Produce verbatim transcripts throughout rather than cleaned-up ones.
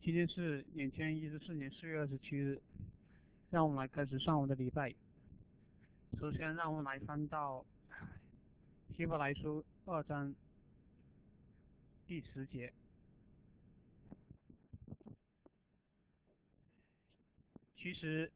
今天是两千一十四年四月二十七日，让我们来开始上午的礼拜。首先，让我们来翻到希伯来书二章第十节。其实，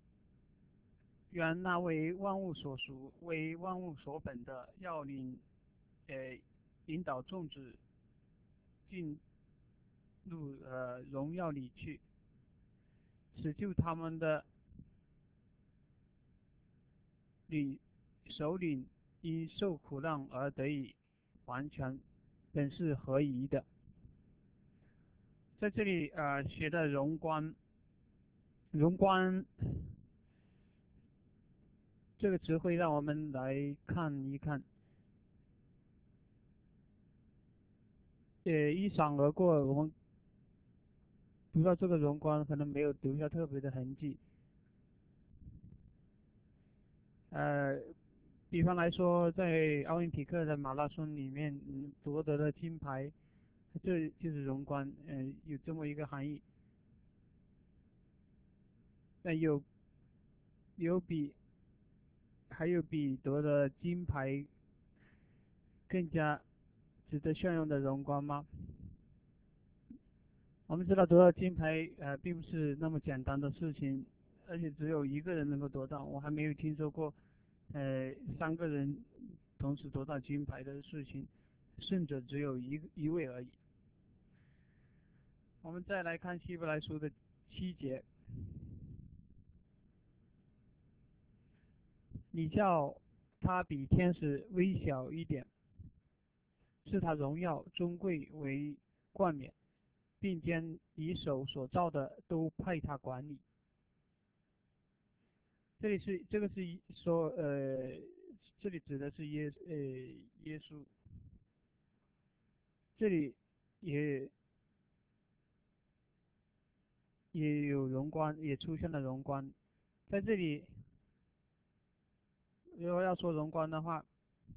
原那为万物所属、为万物所本的，要领呃引导众子进入呃荣耀里去，使救他们的领首领因受苦难而得以完全，本是合宜的。在这里呃写的荣光，荣光这个词汇让我们来看一看，呃一闪而过，我们读到这个荣光可能没有留下特别的痕迹。呃，比方来说，在奥林匹克的马拉松里面，嗯，夺得了金牌，这就是荣光，嗯、呃，有这么一个含义。那有有比还有比夺得金牌更加值得炫耀的荣光吗？我们知道夺到金牌，呃，并不是那么简单的事情，而且只有一个人能够夺到。我还没有听说过，呃，三个人同时夺到金牌的事情，胜者只有一一位而已。我们再来看希伯来书的七节，你叫他比天使微小一点，是他荣耀尊贵为冠冕，并将以手所造的都派他管理。这里是这个是说呃，这里指的是耶呃耶稣，这里也也有荣光，也出现了荣光。在这里，如果要说荣光的话，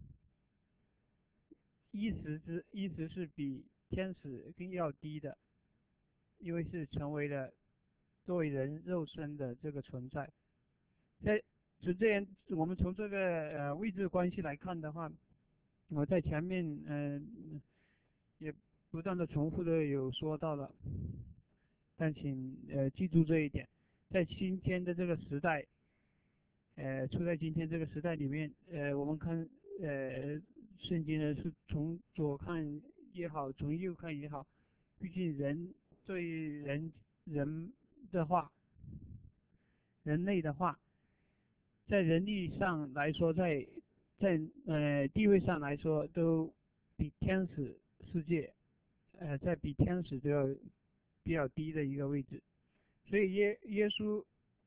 一时之一时是比天使更要低的，因为是成为了作为人肉身的这个存在。在就这样，我们从这个呃位置关系来看的话，我在前面嗯、呃、也不断的重复的有说到了，但请呃记住这一点，在今天的这个时代，呃处在今天这个时代里面，呃我们看呃圣经呢是从左看也好，从右看也好，毕竟人对人人的话，人类的话。在人力上来说，在在呃地位上来说，都比天使世界，呃，在比天使都要比较低的一个位置。所以耶耶稣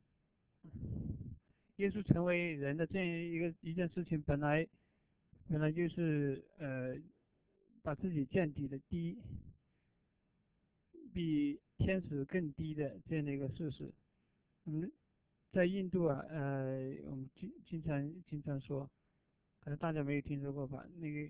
耶稣成为人的这样一个一件事情，本来本来就是呃把自己降低的低，比天使更低的这样的一个事实。嗯，在印度啊，呃，我们经经常经常说。可能大家没有听说过吧？那个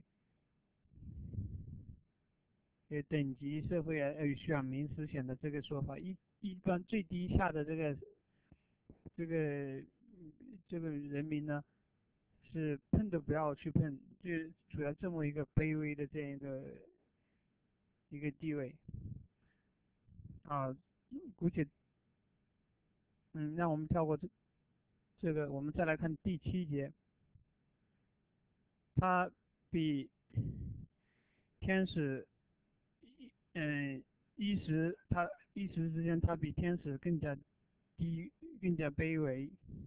呃等级社会啊，呃选民思想的这个说法，一一般最低下的这个这个这个人民呢，是碰都不要去碰，就处在这么一个卑微的这样一个一个地位啊。姑且嗯，让我们跳过这这个，我们再来看第七节，它比天使嗯，一时他一时之间，他比天使更加低，更加卑微。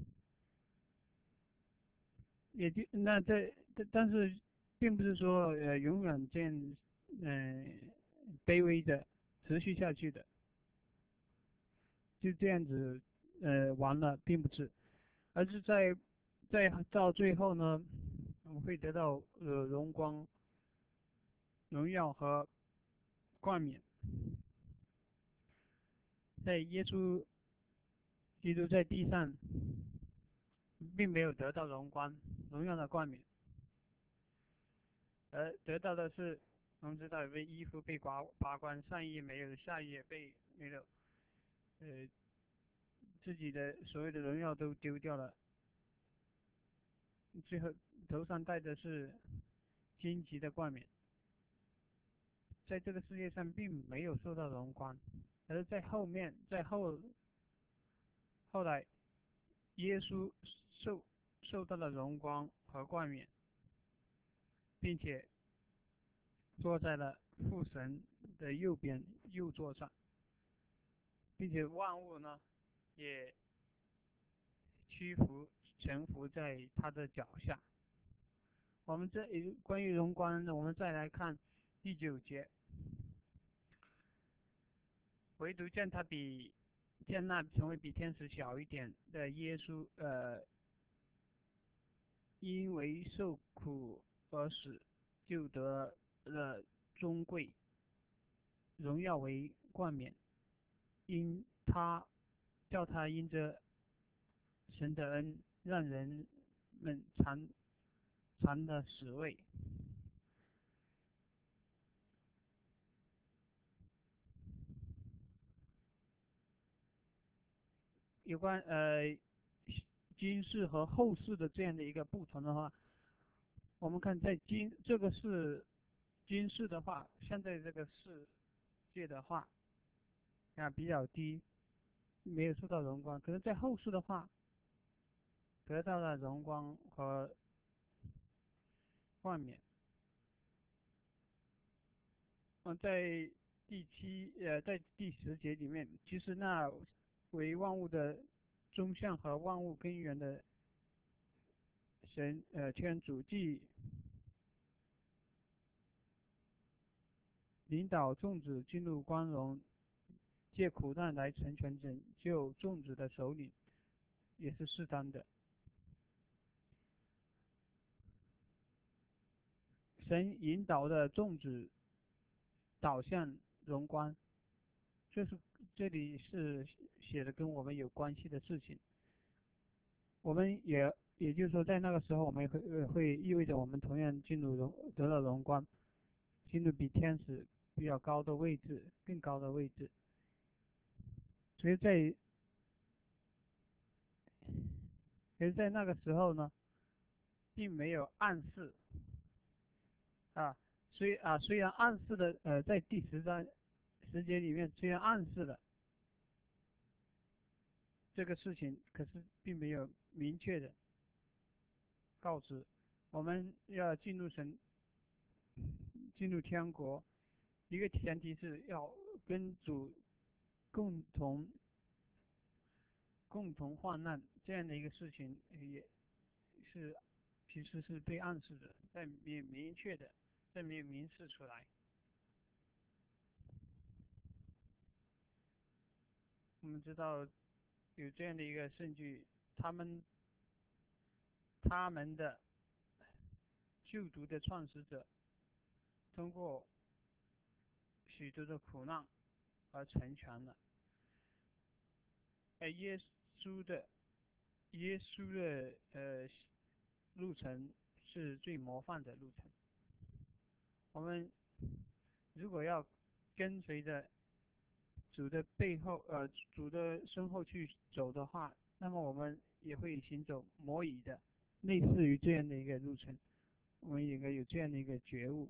也就那在，但但是，并不是说呃永远这样，嗯、呃、卑微的持续下去的，就这样子呃完了，并不是，而是在在到最后呢，我们会得到呃荣光、荣耀和冠冕。在耶稣基督在地上，并没有得到荣光、荣耀的冠冕，而得到的是我们知道被衣服被刮拔光，上衣没有，下衣也被没有，呃，自己的所有的荣耀都丢掉了，最后头上戴的是荆棘的冠冕，在这个世界上并没有受到荣光，而在后面，在后后来，耶稣受受到了荣光和冠冕，并且坐在了父神的右边右座上，并且万物呢也屈服臣服在他的脚下。我们这关于荣光呢，我们再来看第九节，唯独见他比见那成为比天使小一点的耶稣，呃，因为受苦而死，就得了尊贵，荣耀为冠冕，因他叫他因着神的恩，让人们尝尝的死味。有关呃今世和后世的这样的一个不同的话，我们看在今这个是今世的话，现在这个世界的话啊比较低，没有受到荣光。可是，在后世的话，得到了荣光和冠冕。嗯，在第七呃，在第十节里面，其实那为万物的中相和万物根源的神呃天主，既领导众子进入光荣，借苦难来成全拯救众子的首领，也是适当的。神引导的众子导向荣光，这是这里是写的跟我们有关系的事情。我们也也就是说，在那个时候，我们会会意味着我们同样进入荣得了荣光，进入比天使比较高的位置，更高的位置。所以在所以在那个时候呢，并没有暗示啊，虽啊虽然暗示的呃在第十章十节里面虽然暗示了这个事情，可是并没有明确的告知我们要进入神进入天国，一个前提是要跟主共同共同患难，这样的一个事情也是其实是被暗示的，但没有明确的，但没有明示出来。我们知道有这样的一个证据，他们他们的救赎的创始者通过许多的苦难而成全了。而耶稣的耶稣的呃路程是最模范的路程。我们如果要跟随着主的背后呃主的身后去走的话，那么我们也会行走魔以的类似于这样的一个路程。我们应该有这样的一个觉悟。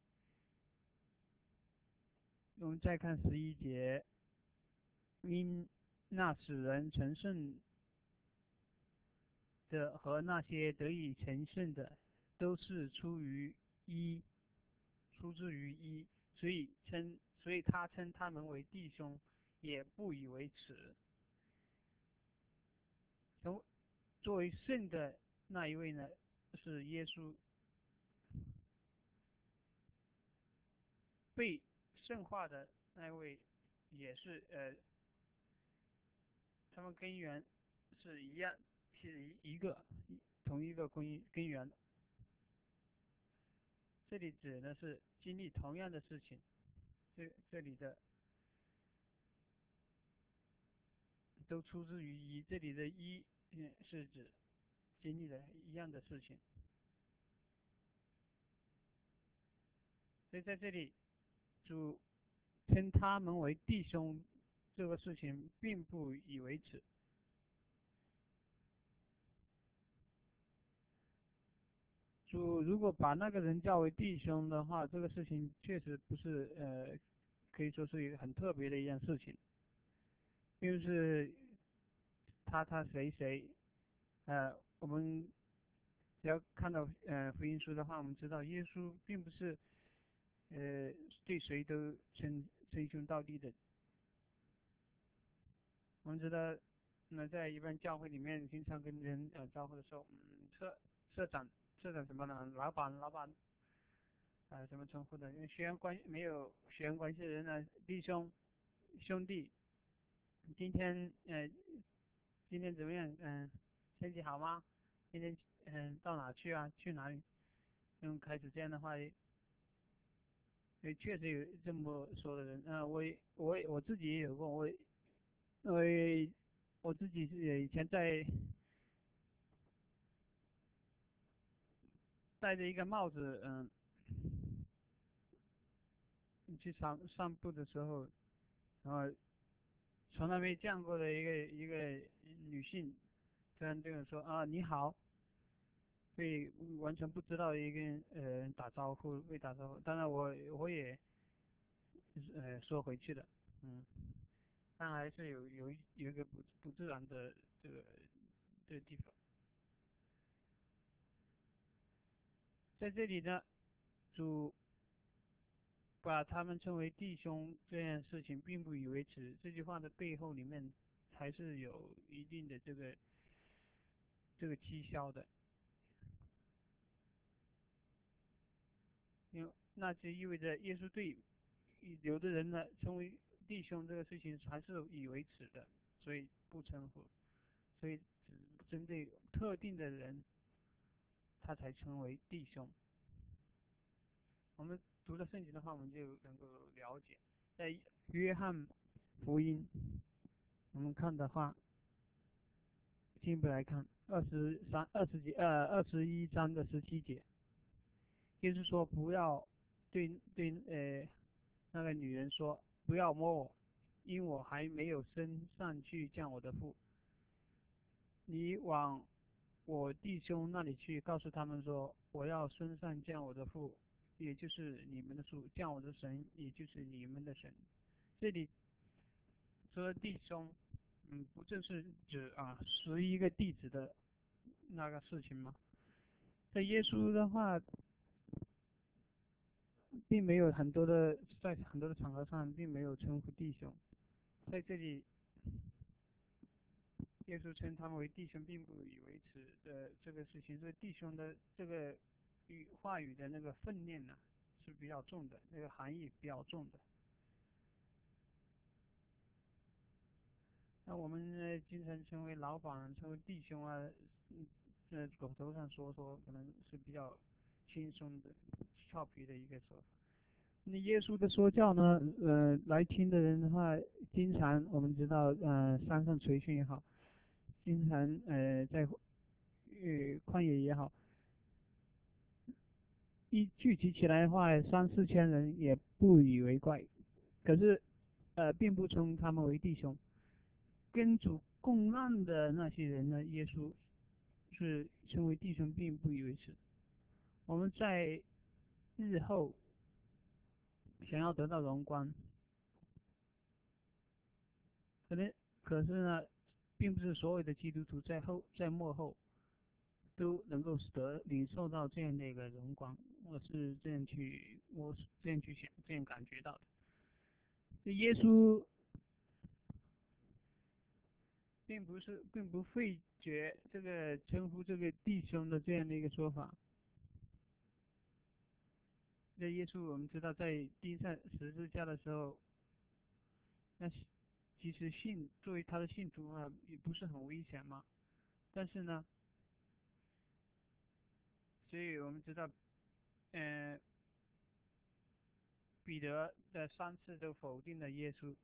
我们再看十一节，因那使人成圣的和那些得以成圣的，都是出于一，出自于一，所以称，所以他称他们为弟兄，也不以为耻。从作为圣的那一位呢，是耶稣，被圣化的那一位也是呃，他们根源是一样，是一一个同一个根根源。这里指的是经历同样的事情，这这里的都出自于一，这里的一是指经历了一样的事情。 所以在这里，主称他们为弟兄，这个事情并不以为耻。主如果把那个人叫为弟兄的话，这个事情确实不是呃，可以说是一个很特别的一件事情，因为是他他谁谁，呃，我们只要看到呃福音书的话，我们知道耶稣并不是呃对谁都称称兄道弟的。我们知道，那在一般教会里面，经常跟人呃招呼的时候，嗯，社社长社长什么的，老板老板，啊、呃、什么称呼的？因为血缘关没有血缘关系的人呢，弟兄兄弟，今天呃今天怎么样？嗯、呃，身体好吗？今天嗯、呃、到哪去啊？去哪里？用开始这样的话，也确实有这么说的人。啊、呃，我我我自己也有过，我我我自己是以前在戴着一个帽子，嗯，去散散步的时候，然后从来没见过的一个一个女性，突然对我说啊你好，被完全不知道一个人呃打招呼，未打招呼，当然我我也呃说回去的，嗯，但还是有有一有一个不不自然的这个这个地方，在这里呢，主把他们称为弟兄这件事情并不以为耻，这句话的背后里面还是有一定的这个这个蹊跷的，因为那就意味着耶稣对有的人呢称为弟兄这个事情还是以为耻的，所以不称呼，所以只针对特定的人他才称为弟兄。我们读了圣经的话，我们就能够了解，在约翰福音我们看的话，进一步来看二十三、二十几、呃二十一章的十七节，就是说不要对对呃那个女人说不要摸我，因我还没有升上去见我的父。你往我弟兄那里去，告诉他们说我要升上见我的父，也就是你们的父，见我的神，也就是你们的神。这里说的弟兄，嗯，不正是指啊十一个弟子的那个事情吗？在耶稣的话，并没有很多的在很多的场合上，并没有称呼弟兄。在这里，耶稣称他们为弟兄，并不以为耻的这个事情，这个弟兄的这个语话语的那个分量呢是比较重的，那个含义比较重的。那我们呢，经常称为老板，称为弟兄啊，嗯，在口头上说说，可能是比较轻松的、俏皮的一个说法。那耶稣的说教呢，呃，来听的人的话，经常我们知道，呃，山上垂训也好，经常呃在呃旷野也好，一聚集起来的话，三四千人也不以为怪。可是，呃，并不称他们为弟兄。跟主共难的那些人呢，耶稣是称为弟兄，并不以为耻。我们在日后想要得到荣光，可能可是呢，并不是所有的基督徒在后在幕后都能够得领受到这样的一个荣光。我是这样去，我是这样去想，这样感觉到的。这耶稣并不是，并不废绝这个称呼这个弟兄的这样的一个说法。这耶稣我们知道，在钉上十字架的时候，那其实信作为他的信徒啊，也不是很危险嘛。但是呢，所以我们知道，嗯、呃，彼得的三次都否定了耶稣。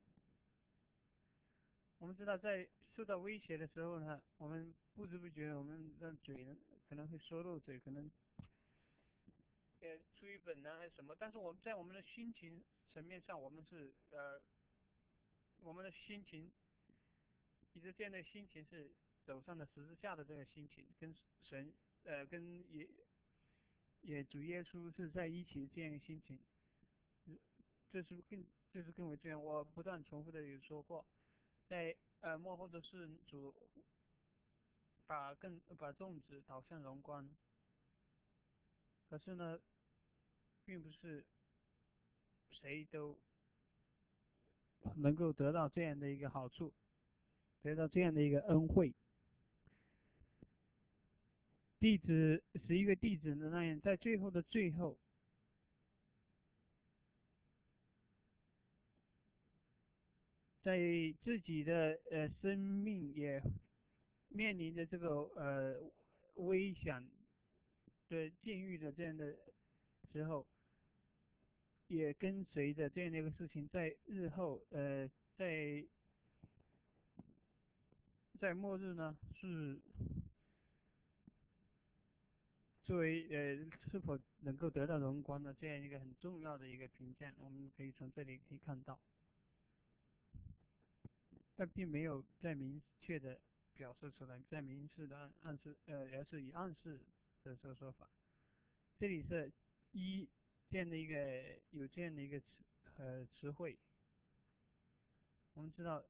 我们知道，在受到威胁的时候呢，我们不知不觉我们的嘴呢可能会说漏嘴，可能呃出于本能还是什么，但是我们在我们的心情层面上，我们是呃我们的心情，一直这样的心情是走上了十字架的这个心情，跟神呃跟也也主耶稣是在一起的这样一个心情，这是更这是更为这样。我不断重复的有说过，在呃幕后的是主把更把众子导向荣光，可是呢，并不是谁都能够得到这样的一个好处，得到这样的一个恩惠。弟子十一个弟子的那样，在最后的最后，在自己的呃生命也面临着这个呃危险的境遇的这样的时候，也跟随着这样的一个事情，在日后呃在在末日呢是作为呃是否能够得到荣光的这样一个很重要的一个评价，我们可以从这里可以看到，但并没有再明确的表示出来，在明示的暗暗示呃，而是以暗示的这个说法。这里是一这样的一个有这样的一个词呃词汇，我们知道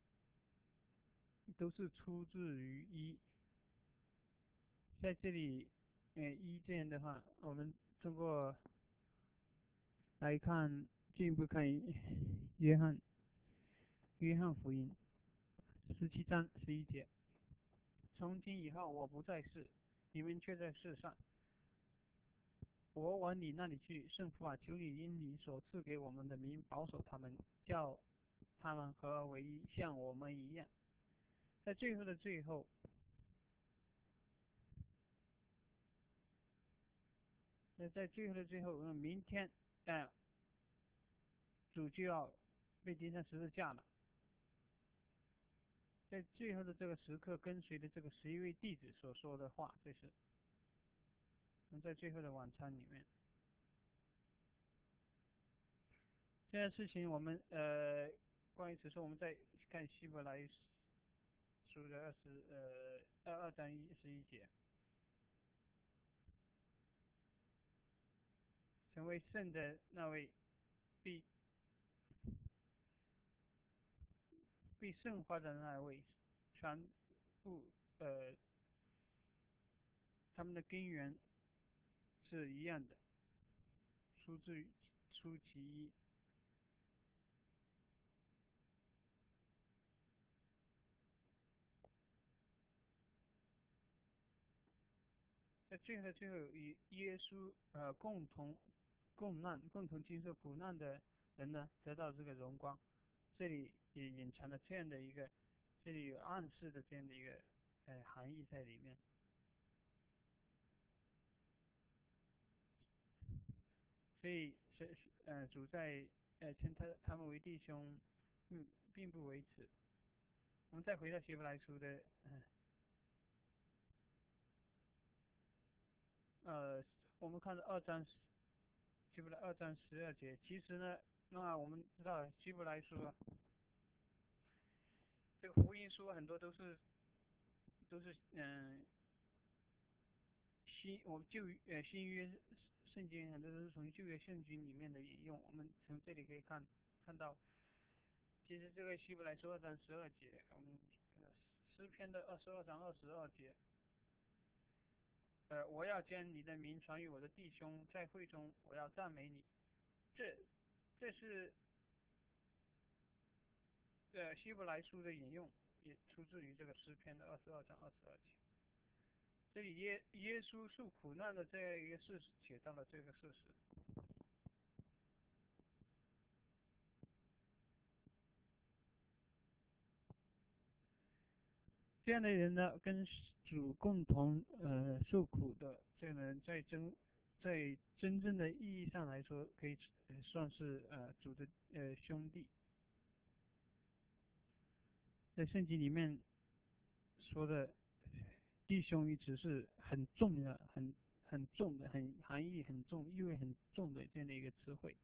都是出自于一，在这里呃一这样的话，我们通过来看进一步看约翰约翰福音十七章十一节，从今以后我不在世，你们却在世上。我往你那里去，圣父啊，求你因你所赐给我们的名保守他们，叫他们合而为一，像我们一样。在最后的最后，那在最后的最后，嗯，明天，呃，主就要被钉上十字架了。在最后的这个时刻，跟随着这个十一位弟子所说的话，这是我们在最后的晚餐里面，这件事情我们呃，关于此说，我们在看希伯来书的二十呃二二章一十一节。成为圣的那位必必圣化的那位，全部呃他们的根源是一样的，出自于出其一。在最后最后与耶稣呃共同共难、共同经受苦难的人呢，得到这个荣光。这里也隐藏了这样的一个，这里有暗示的这样的一个呃含义在里面。所以是呃主在呃称他他们为弟兄，嗯，并不为耻。我们再回到希伯来书的呃呃，我们看到二章希伯来二章十二节，其实呢，那我们知道希伯来书啊，这个福音书很多都是都是嗯、呃、新我们旧呃新约圣经很多都是从旧约圣经里面的引用，我们从这里可以看看到，其实这个希伯来书二章十二节，我们呃诗篇的二十二章二十二节，呃，我要将你的名传于我的弟兄，在会中我要赞美你。这这是呃希伯来书的引用，也出自于这个诗篇的二十二章二十二节。这里耶耶稣受苦难的这样一个事实写到了这个事实。这样的人呢，跟主共同呃受苦的这个人，在真在真正的意义上来说，可以呃算是呃主的呃兄弟。在圣经里面说的弟兄一词是很重要、很很重的、很含义很重、意味很重的这样的一个词汇。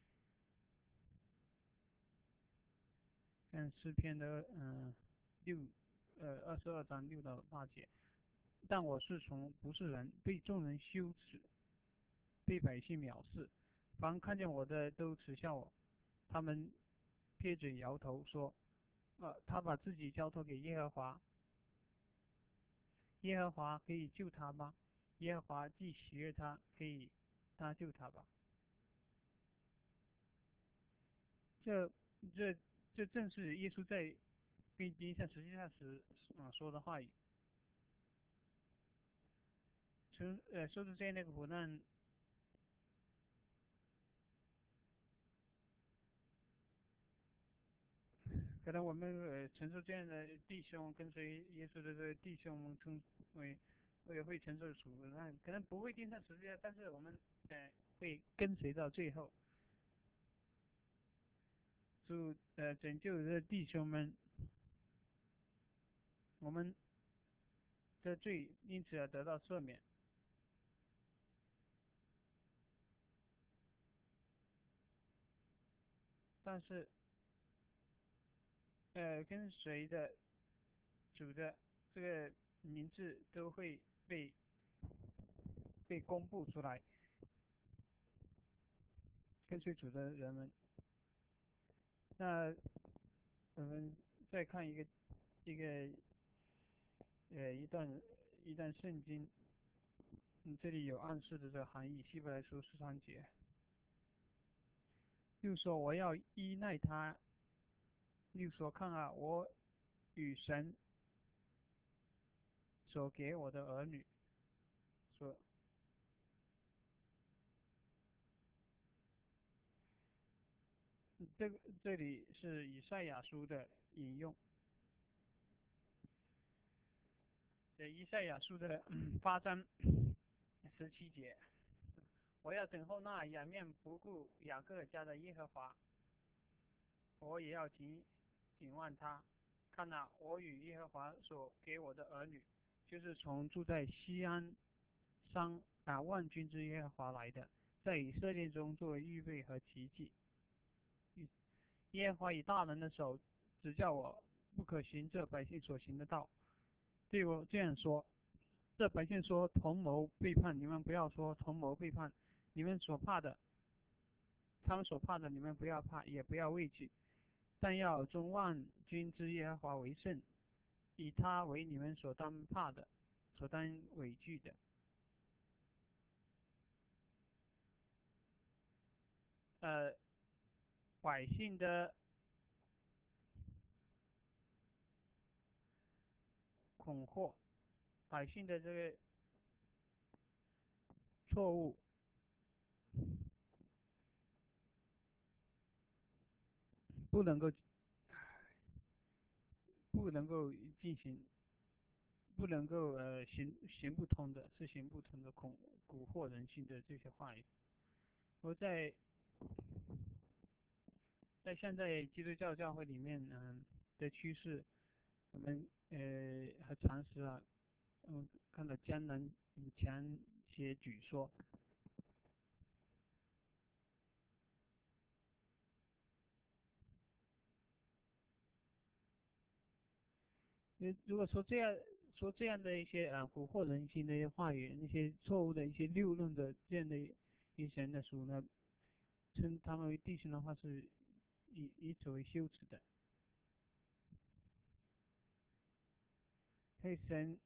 看诗篇的嗯、呃、六呃二十二章六到八节，但我是从不是人，被众人羞耻，被百姓藐视，凡看见我的都耻笑我，他们撇嘴摇头说，呃，他把自己交托给耶和华，耶和华可以救他吗？耶和华既喜悦他，可以搭救他吧？这这这正是耶稣在跟丁上实际上时啊说的话语。从呃受到这样的苦难，可能我们呃承受这样的弟兄跟随耶稣的这个弟兄们称为也会承受苦难，可能不会钉上十字架，但是我们呃会跟随到最后。主呃拯救的弟兄们，我们的罪因此而得到赦免。但是呃跟随的主的这个名字都会被被公布出来，跟随主的人们。那我们再看一个一个呃一段一段圣经，嗯，这里有暗示的这个含义，希伯来书十三节，又说我要依赖他，又说看啊，我与神所给我的儿女说，这个这里是以赛亚书的引用，呃，以赛亚书的八章十七节，我要等候那仰面不顾雅各家的耶和华，我也要紧紧望他。看哪，我与耶和华所给我的儿女，就是从住在西安山啊万军之耶和华来的，在以色列中作为预备和奇迹。耶和华以大能的手指教我，不可行这百姓所行的道。对我这样说，这百姓说同谋背叛，你们不要说同谋背叛，你们所怕的，他们所怕的，你们不要怕，也不要畏惧，但要尊万军之耶和华为圣，以他为你们所当怕的，所当畏惧的。呃，百姓的恐吓，百姓的这个错误，不能够不能够进行，不能够呃行行不通的，是行不通的恐蛊惑人心的这些话语。我在在现在基督教教会里面，嗯、呃、的趋势，我们呃和常识啊，嗯看到江南强些举说，呃如果说这样说这样的一些啊蛊惑人心的一些话语，那些错误的一些谬论的这样的一些人的书呢，称他们为弟兄的话是以以此为羞耻的。黑神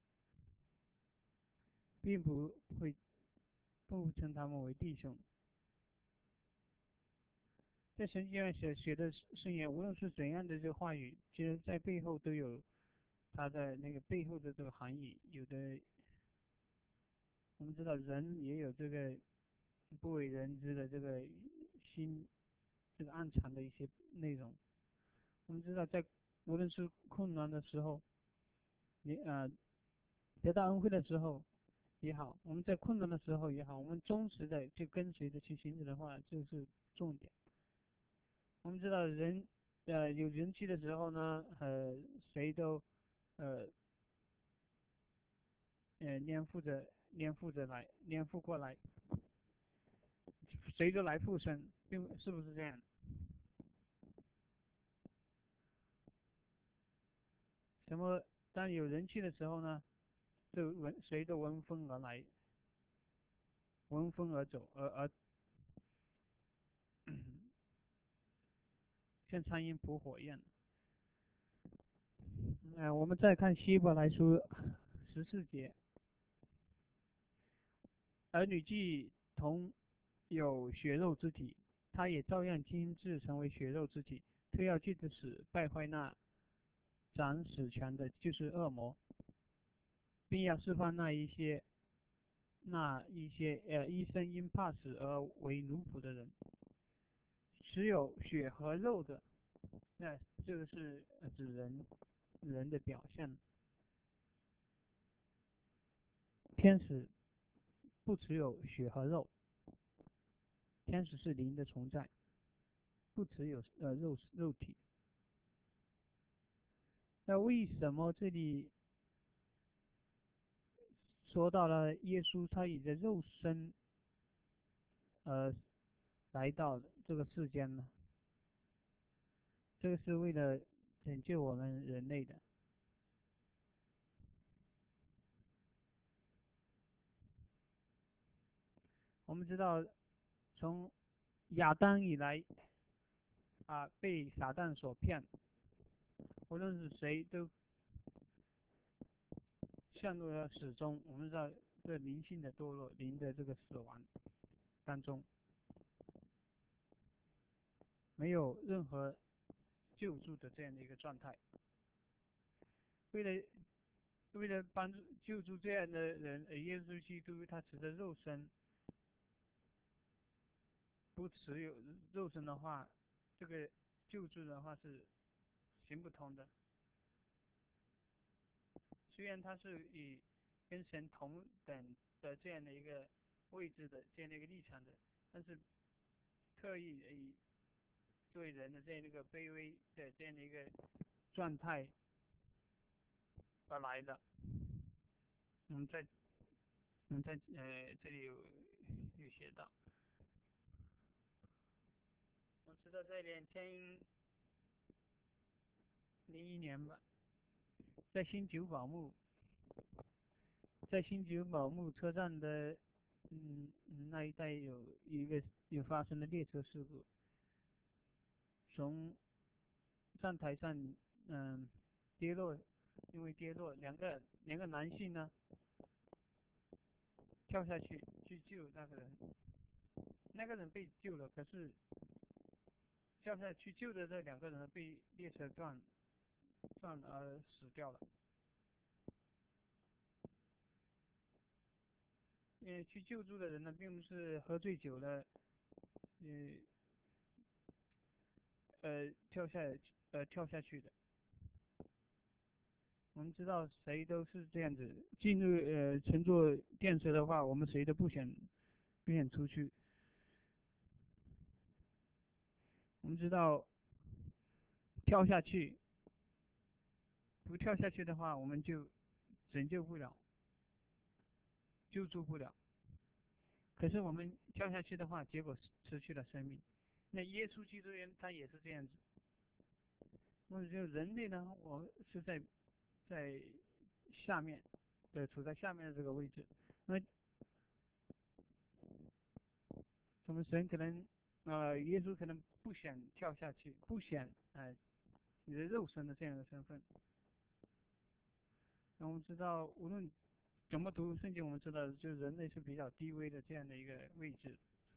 并不会不称他们为弟兄。在圣经上写写的圣言，无论是怎样的这个话语，其实在背后都有它的那个背后的这个含义。有的我们知道人也有这个不为人知的这个心，这个暗藏的一些内容。我们知道在无论是困难的时候，你呃得到恩惠的时候也好，我们在困难的时候也好，我们忠实的去跟随着去行止的话，这是重点。我们知道人呃有人气的时候呢，呃谁都呃呃肩负着颠覆着来，颠覆过来，随着来附身，并是不是这样？什么？当有人气的时候呢，就闻随着闻风而来，闻风而走，而而像苍蝇扑火一样。嗯、呃，我们再看希伯来书十四节，儿女既同有血肉之体，他也照样亲自成为血肉之体，特要借着死败坏那掌死权的，就是恶魔，并要释放那一些那一些呃一生因怕死而为奴仆的人。只有血和肉的，那这个是指人人的表现。天使不只有血和肉，天使是灵的存在，不只有呃肉肉体。那为什么这里说到了耶稣他以的肉身呃来到这个世间呢？这个是为了拯救我们人类的。我们知道，从亚当以来啊，被撒旦所骗，无论是谁都陷入了始终。我们知道，这灵性的堕落，灵的这个死亡当中，没有任何救助的这样的一个状态。为了为了帮助救助这样的人，耶稣基督他持着肉身，不持有肉身的话，这个救助的话是行不通的。虽然他是以跟神同等的这样的一个位置的这样的一个立场的，但是特意以作为人的这样一个卑微的这样的一个状态而来的。我们在我们在呃这里有有写到，我知道在两千零一年吧，在新九宝木，在新九宝木车站的嗯那一带有一个有发生了列车事故，从站台上嗯跌落，因为跌落两个两个男性呢跳下去去救那个人，那个人被救了，可是跳下去救的这两个人被列车撞撞而死掉了。因为去救助的人呢，并不是喝醉酒了，呃呃跳下呃跳下去的。我们知道谁都是这样子，进入呃乘坐电车的话，我们谁都不想不想出去。我们知道跳下去，不跳下去的话，我们就拯救不了，救助不了。可是我们跳下去的话，结果失去了生命。那耶稣基督他也是这样子。那就人类呢，我是在在下面，对，处在下面的这个位置。那我们神可能，呃，耶稣可能不想跳下去，不想，呃，你的肉身的这样的身份。那我们知道，无论怎么读圣经，我们知道，就人类是比较低微的这样的一个位置。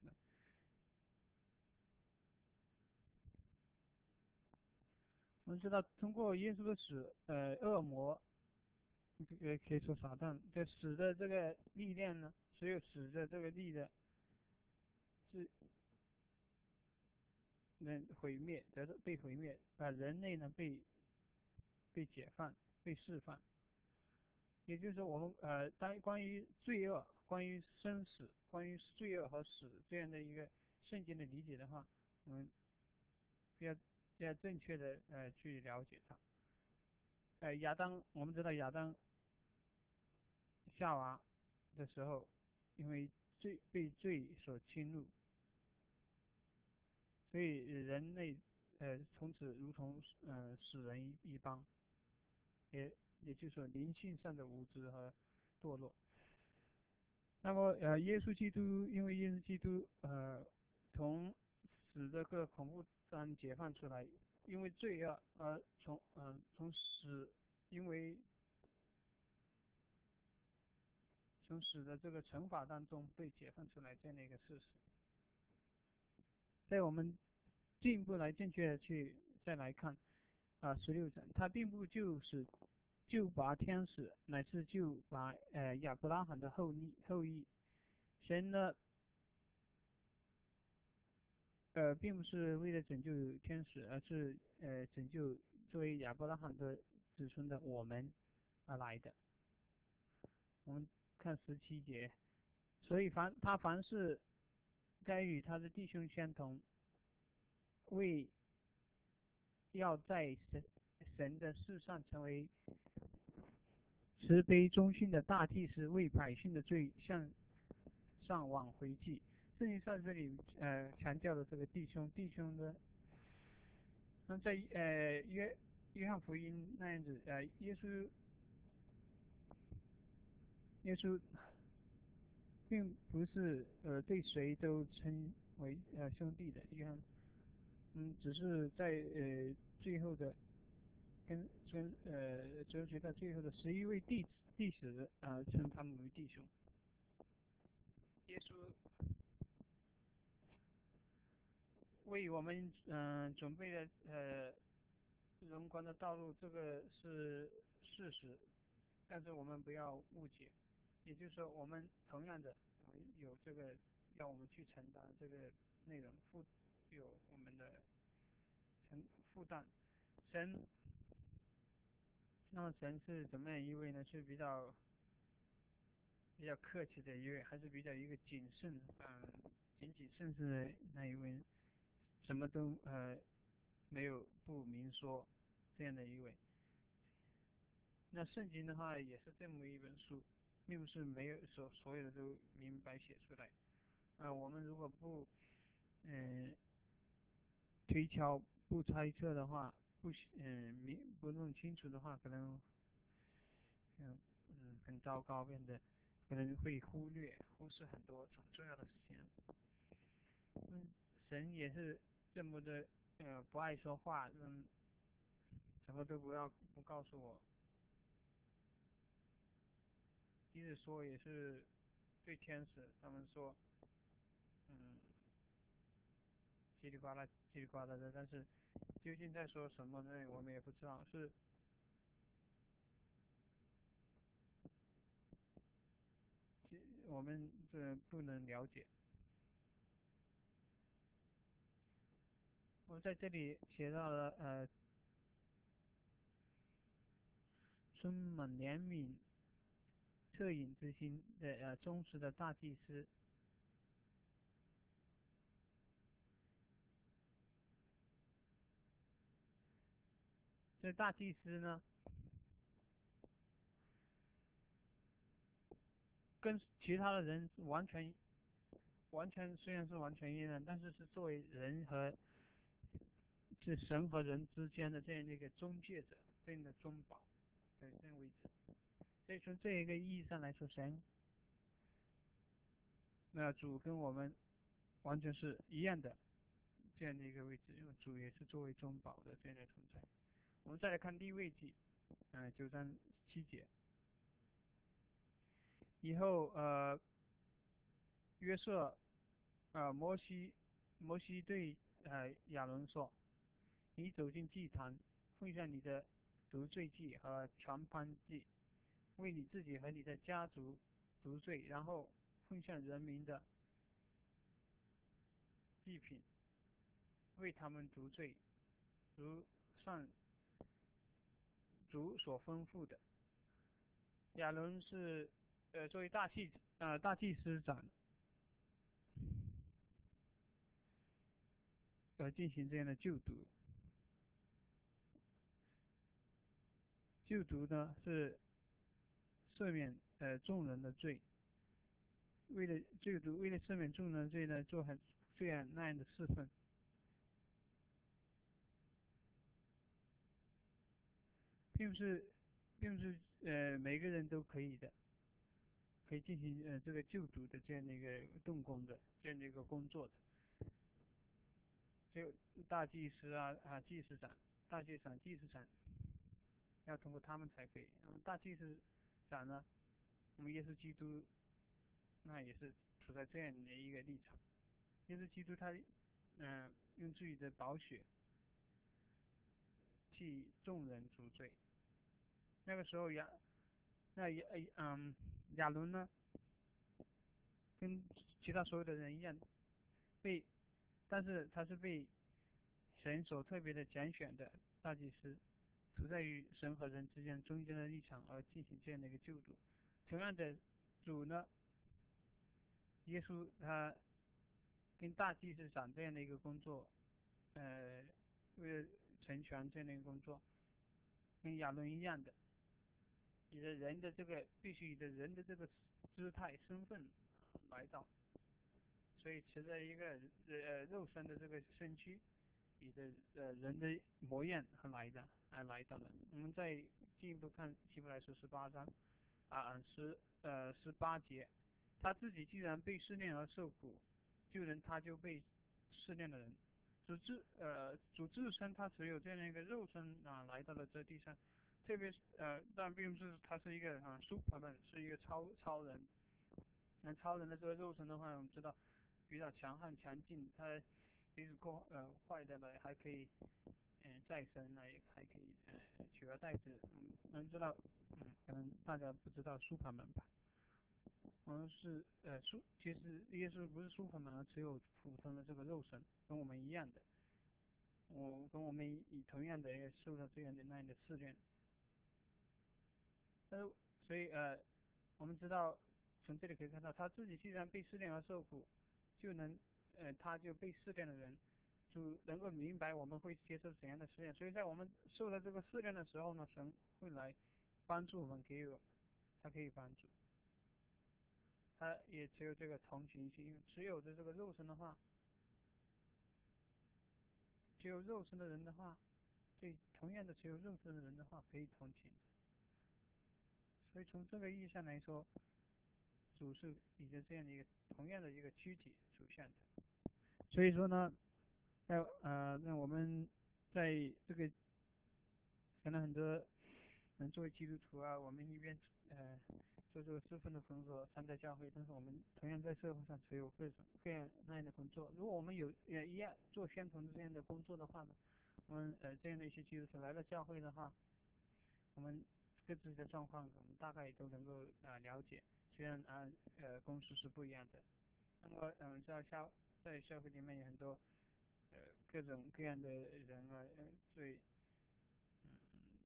我们知道，通过耶稣的死，呃，恶魔，呃，可以说撒旦，这死的这个力量呢，所有死的这个力的，是能毁灭，得到被毁灭，把人类呢被被解放、被释放。也就是说，我们呃，当关于罪恶、关于生死、关于罪恶和死这样的一个圣经的理解的话，我们要要正确的呃去了解它。呃，亚当，我们知道亚当、夏娃的时候，因为罪被罪所侵入，所以人类呃从此如同呃死人一一般，也也就是说灵性上的无知和堕落。那么呃，耶稣基督因为耶稣基督呃从死这个恐怖中解放出来，因为罪恶而从嗯、呃、从死因为从死的这个惩罚当中被解放出来这样的一个事实。在我们进一步来正确的去再来看啊十六章，他并不就是就把天使乃至就把呃亚伯拉罕的后裔后裔，神呢呃并不是为了拯救天使，而是呃拯救作为亚伯拉罕的子孙的我们而来的。我们看十七节，所以凡他凡是该与他的弟兄相同，为要在神神的世上成为慈悲忠信的大祭司，为百姓的罪向上往回祭。圣经上这里呃强调的这个弟兄，弟兄的，那在呃约约翰福音那样子，呃耶稣耶稣并不是呃对谁都称为呃兄弟的，约翰嗯只是在呃最后的跟跟呃哲学的最后的十一位弟弟子啊、呃、称他们为弟兄。耶稣为我们嗯、呃、准备了呃荣光的道路，这个是事实，但是我们不要误解，也就是说我们同样的有这个要我们去承担这个内容，负有我们的承负担。神，那么神是怎么样一位呢？是比较比较客气的一位，还是比较一个谨慎嗯谨谨慎慎的那一位，什么都呃没有不明说这样的一位。那圣经的话也是这么一本书，并不是没有所所有的都明白写出来。啊、呃，我们如果不嗯、呃、推敲、不猜测的话，不嗯、呃、明不弄清楚的话，可能嗯嗯很糟糕，变得可能会忽略、忽视很多很重要的事情。嗯，神也是这么的呃不爱说话，嗯，什么都不要不告诉我，即使说也是对天使他们说，嗯，叽里呱啦叽里呱啦的，但是究竟在说什么呢？我们也不知道，是我们这不能了解。我在这里写到了呃，充满怜悯、恻隐之心的呃忠实的大祭司。这大祭司呢，跟其他的人完全完全虽然是完全一样，但是是作为人和是神和人之间的这样的一个中介者，这样的中保的这样位置。所以从这一个意义上来说，神那主跟我们完全是一样的这样的一个位置，因为主也是作为中保的这样的存在。我们再来看利未记，嗯、呃，九章七节。以后呃，约瑟呃摩西摩西对呃亚伦说：“你走进祭坛，奉上你的赎罪祭和全燔祭，为你自己和你的家族赎罪，然后奉上人民的祭品，为他们赎罪，如上主所吩咐的。”亚伦是呃作为大祭呃大祭司长呃进行这样的救赎。救赎呢是赦免呃众人的罪， 为了救主，为了赦免众人罪呢，做很这样那样的侍奉，并不是，并不是呃每个人都可以的，可以进行呃这个救主的这样的一个动工的这样的一个工作的。只有大祭司啊啊祭司长、大祭司长、祭司长要通过他们才可以。嗯，大祭司长呢，我们耶稣基督那也是处在这样的一个立场。耶稣基督他嗯、呃、用自己的宝血替众人赎罪。那个时候亚那亚嗯亚伦呢，跟其他所有的人一样被，但是他是被神所特别的拣选的大祭司，处在于神和人之间中间的立场而进行这样的一个救助。同样的，主呢，耶稣他跟大祭司长这样的一个工作，呃，为了成全这样的一个工作，跟亚伦一样的，你的人的这个必须以的人的这个姿态身份来到，所以持着一个呃肉身的这个身躯，你的呃人的模样和来的而来到的。我们再进一步看希伯来书十八章啊十呃十八节，他自己既然被试炼而受苦，就能他就被试炼的人。主自呃主自身他只有这样的一个肉身啊来到了这地上，特别是呃但并不是他是一个啊 superman 是一个超超人。那超人的这个肉身的话，我们知道比较强悍强劲，他即使过呃坏的了还可以嗯、呃、再生呢，也还可以呃取而代之。嗯，能知道嗯可能大家不知道 superman 吧？我们是呃苏，其实耶稣不是 superman，而只有普通的这个肉身，跟我们一样的。我跟我们以同样的也受到这样的那样的试炼。但是所以呃我们知道从这里可以看到，他自己既然被试炼而受苦，就能呃他就被试炼的人就能够明白我们会接受怎样的试炼。所以在我们受了这个试炼的时候呢，神会来帮助我们，给予我们，他可以帮助。他也只有这个同情心，只有的这个肉身的话，只有肉身的人的话，对同样的只有肉身的人的话可以同情。所以从这个意义上来说，主是以着这样的一个同样的一个躯体出现的。所以说呢，在呃，那我们在这个可能很多人作为基督徒啊，我们一边呃做这个侍奉的工作，参加教会，但是我们同样在社会上持有各种各样那样的工作。如果我们有也一样做相同的这样的工作的话呢，我们呃这样的一些基督徒来到教会的话，我们各自的状况，我们大概都能够啊、呃、了解。虽然啊呃公司是不一样的，那么嗯在社在社会里面有很多呃各种各样的人啊，呃对嗯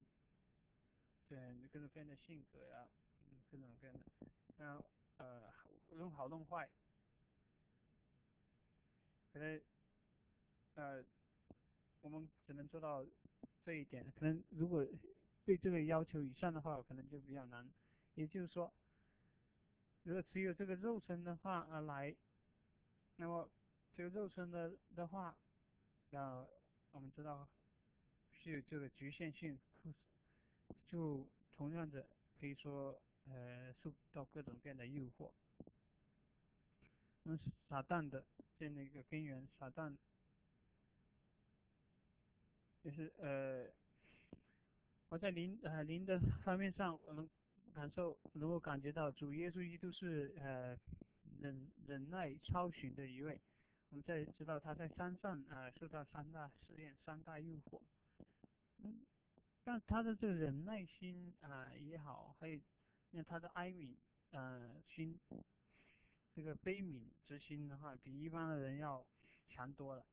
对各种各样的性格呀、嗯各种各样的，那呃弄好弄坏，可能呃我们只能做到这一点。可能如果对这个要求以上的话，可能就比较难。也就是说，如果只有这个肉身的话而来，那么这个肉身的的话，呃，我们知道是有这个局限性，就同样的可以说呃受到各种各样的诱惑。那撒旦的这样的一个根源，撒旦就是呃我在灵呃灵的方面上，我能感受能够感觉到主耶稣基督是呃忍忍耐超群的一位。我们在知道他在山上啊、呃、受到三大试炼、三大诱惑，嗯，但他的这个忍耐心啊、呃、也好，还有那他的哀悯呃心，这个悲悯之心的话，比一般的人要强多了。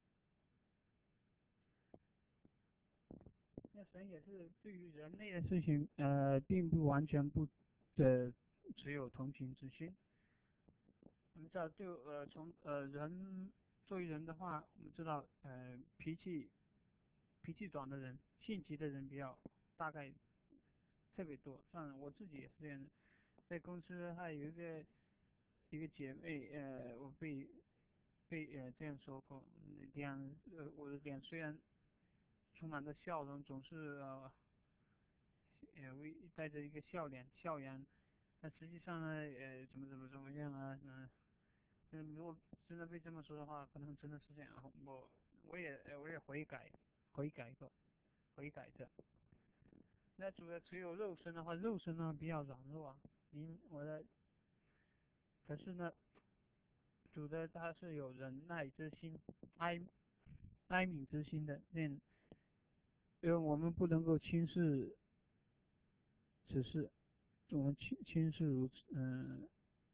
那神也是对于人类的事情，呃，并不完全不的只有同情之心。我们知道，对呃从呃人作为人的话，我们知道呃脾气脾气短的人，性急的人比较大概特别多。像我自己也是这样的，在公司还有一个几个姐妹，呃，我被被呃这样说过，脸呃我的脸虽然充满着笑容，总是呃呃微带着一个笑脸笑颜，但实际上呢，呃怎么怎么怎么样啊，嗯、嗯，如果真的被这么说的话，可能真的是这样，我我也呃我也悔改悔改过悔改的。那主要只有肉身的话，肉身呢比较软弱啊，因我的可是呢，主的他是有忍耐之心，哀哀悯之心的，那因为我们不能够轻视此事，我们轻轻视如此，嗯，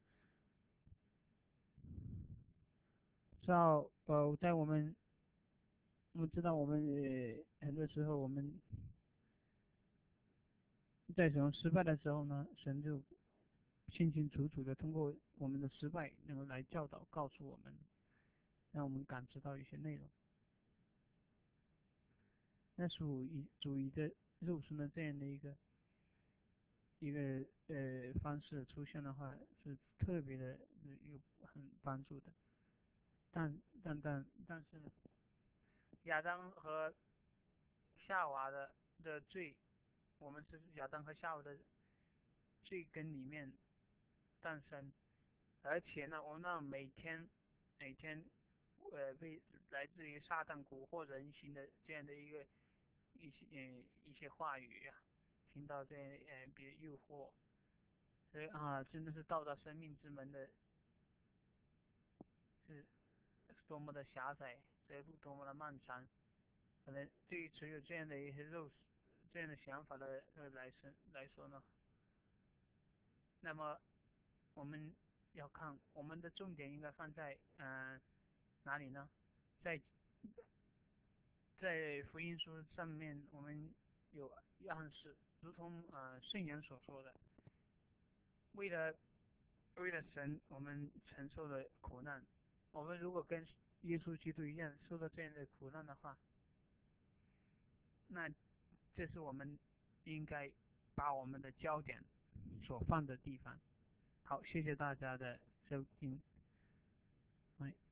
照呃在我们我们知道我们呃很多时候我们在什么失败的时候呢，神就清清楚楚的通过我们的失败，然后来教导告诉我们，让我们感知到一些内容。那属于属于的肉身的这样的一个一个呃方式出现的话，是特别的有很帮助的。但但但但是亚当和夏娃的的罪，我们是亚当和夏娃的罪根里面诞生，而且呢，我们那每天每天呃被来自于撒旦蛊惑人心的这样的一个一些呃一些话语啊，听到这呃别诱惑，所以啊真的是到达生命之门的是多么的狭窄，这路多么的漫长。可能对于持有这样的一些肉这样的想法的呃来生来说呢，那么我们要看我们的重点应该放在嗯、呃、哪里呢？在在福音书上面，我们有暗示，如同呃圣言所说的，为了为了神，我们承受了苦难。我们如果跟耶稣基督一样受到这样的苦难的话，那这是我们应该把我们的焦点所放的地方。好，谢谢大家的收听。哎。